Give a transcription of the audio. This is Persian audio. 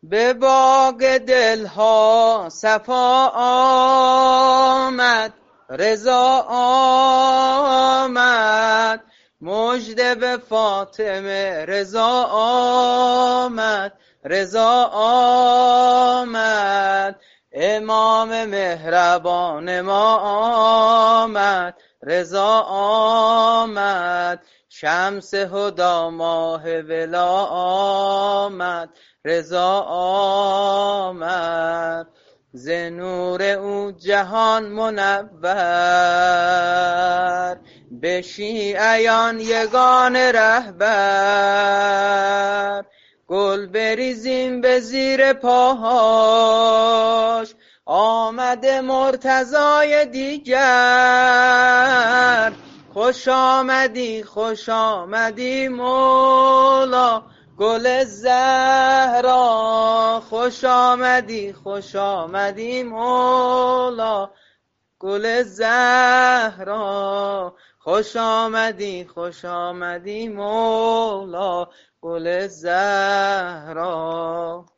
به باغ دلها صفا آمد، رضا آمد. مژده به فاطمه رضا آمد، رضا آمد. امام مهربان ما آمد، رضا آمد. شمس هدی ماه ولا آمد، رضا آمد. ز نور او جهان منور، به شیعیان یگان رهبر. گل بریزیم به زیر پاهاش، آمده مرتضای دیگر. خوش آمدی خوش آمدی مولا گل زهرا، خوش آمدی خوش آمدی مولا گل زهرا. خوش آمدی خوش آمدی مولا گل زهرا.